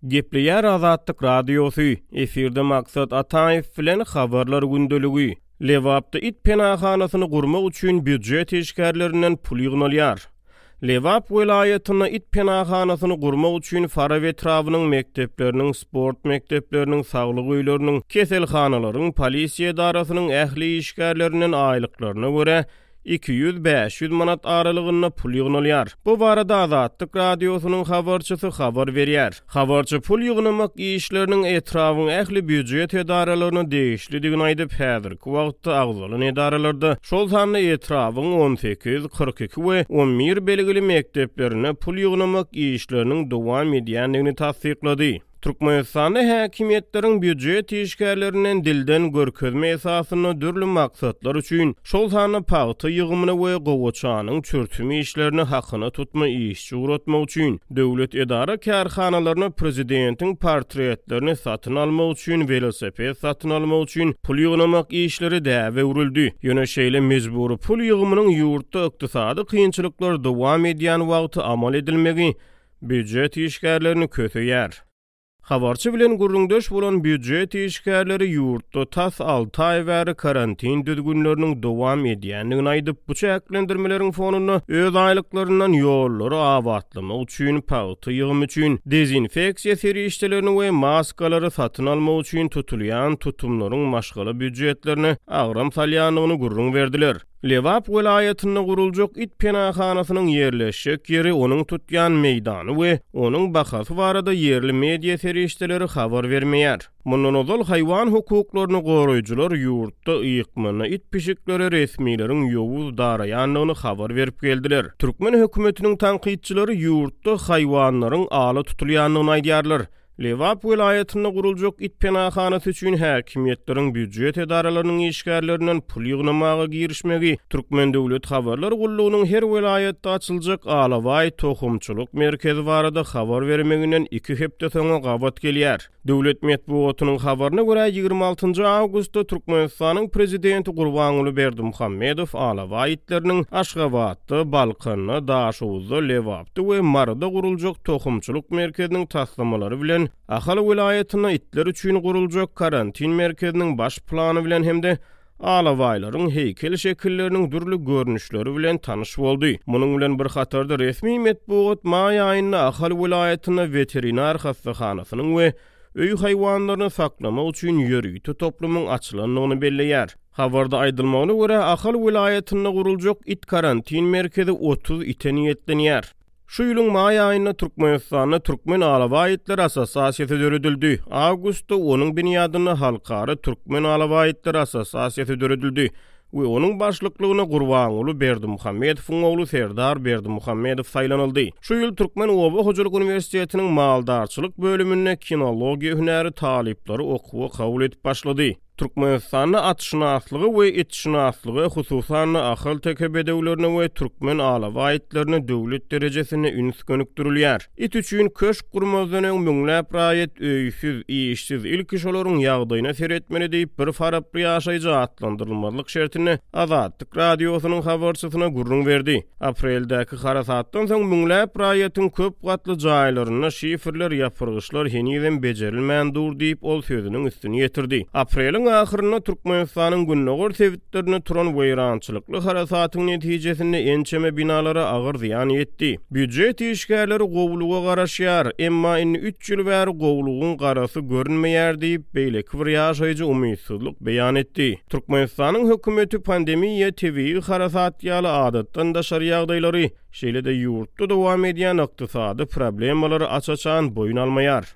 Gepleýär Azatlyk radiosu, efirde maksat Ataýew bilen habarlar gündöligi. Lewapda it penahanasyny gurmak üçin büdjet işgärlerinden pul ýygnalýar. Lewap welaýatyna it penahanasyny gurmak üçin Fara we etrawynyň mekdepleriniň, sport mekdepleriniň, saglyk öýleriniň, keselhanalaryň, polisiýa idarasynyň ähli işgärlerinden aýlyklaryna görä 200-500 manat aralygyna pul ýygnalýar. Bu barada Azatlyk radiosynyň habarçysy habar berýär. Habarçy pul ýygnamak işleriniň etrawyň ähli büdjet edaralaryna degişlidigini aýdyp, häzirki wagtda agzalan edaralarda şol sanly etrawyň 18, 42 we 11 belgili mekteplerine pul ýygnamak işleriniň dowam edýändigini tasdiklady. Türkmenistanda häkimetleriň büdjet işgärlerinden dilden görkezme esasyny dürli maksatlar üçin şol sany paýty ýygymyny we gowaçanyň çürtümi işlerini hakyna tutma iş juratmak üçin döwlet edara kärhanalaryna prezidentiň portretlerini satyn almak üçin, velosiped satyn almak üçin pul ýygnamak işleri däwe urildi. Ýöne şeýle mejburi pul ýygymynyň ýurtda ykdysady kynçylyklar dowam edýän wagty amal edilmegi büdjet işgärlerini kötüýär. Habarçy bilen gurrundaş bolan büdjet işgärleri ýurtda tas 6 aý bäri karantin düzgünleriniň dowam edýändigini aýdyp, bu çäklendirmeleriň fonuna öz aýlyklaryndan ýollary awatlamak üçin, paýty ýygym üçin, dezinfeksiýa serişdelerini we maskalary satyn almak üçin tutulýan tutumlaryň maşgala büdjetlerini agram salýanlygyny gurrun berdiler. Lewap welaýatyna guruljak it penahanasynyň ýerleşik ýeri, onuň tutýan meýdany we onuň bahasy barada ýerli media serişdeleri habar bermeýär. Mundan ozal haýwan hukuklaryny goraýjylar ýurtda ýykmyny it pişikleri resmiýleriň ýowuz daraýanlygyny habar berip geldiler. Türkmen hökümetiniň tanqidçilari ýurtda haýwanlaryň ala tutulýanlygyny aýdýarlar. Lewap welaýatyna guruljak it penahanasy üçin häkimetleriň büdjet edaralarynyň işgärlerinden pul ýygnamaga girişmegi Türkmen döwlet habarlar gullugynyň her welaýatda açyljak alawaý tohumçylyk merkezi barada habar bermeginden 2 hepde soňra gabat gelýär. Döwlet medeniýetining habaryna görä 26 awgustda Türkmenistanyň prezidenti Gurbanuly Berdimuhammedow alawaý itleriniň Aşgabatda, Balkanna, Daşowuzda, Lewapda we Marada guruljak tohumçylyk merkeziniň taslamalary bilen Ahal welaýatyna itler üçin guruljak karantin merkeziniň baş plany bilen hemde alawaýlaryň heýkel şekilleriniň dürli görnüşleri bilen tanyş boldy. Munyň bilen bir hatarda resmi medeniýet maý aýyna Ahal welaýatyna veterinar hastahanasynyň we öý haýwanlaryny saklamak üçin ýörüýti toplumyň açylanlygyny belleýär. Habarda aýdylmagyna görä Ahal welaýatyna guruljak it karantin merkezi 30 ite niýetlenýär. Şu ýylyň maý aýynda Türkmenistanda Türkmen Alawaýitler Assosiasiýasy döredildi. Awgustda onuň binýadyna Halkara Türkmen Alawaýitler Assosiasiýasy döredildi we onuň başlyklygyna Gurbanuly Berdimuhammedowyň ogly Serdar Berdimuhammedow saýlanyldy. Şu ýyl Türkmen Oba Hojalyk Uniwersitetiniň maldarçylyk bölümine kinologiýa hünäri talipleri okuwy kabul edip başlady. Türkmenistanyň atşynaslygy we etşynaslygy hususan ahal tekebedewlerini we Türkmen alawaýitlerini döwlet derejesine üns gönükdirilýär. It üçin köşk gurmazanyň müňläp raýat öýsiz, işsiz ilk işolaryň ýagdaýyna seretmeli diýip bir faraply ýaşaýjy atlandyrylmalyk şertini Azatlyk radiosynyň habarçysyna gurrun berdi. Apreldäki harasatdan soň müňläp raýatyň köp gatly jaýlaryna şifrler ýapyrgyçlar henüzem bejerilmän dur diýip ol sözüniň üstüne ýetirdi. Apreliň ahyrynda Türkmenistanyň günnäger sebitlerini turan weýrançylykly harasatyň netijesinde ençeme binalara agyr ziýan ýetdi. Büdjet işgärleri gowluga garaşýar, emma 3 ýyl bäri gowlugyň garasy görünmeýär diýip beýleki bir ýaşaýjy umydsızlyk beýan etdi. Türkmenistanyň hökümeti pandemiýa tebii harasatýaly adatdan daşary ýagdaýlary şeýle-de ýurtda dowam edýän ykdysady problemalary açaçan boyun almaýar.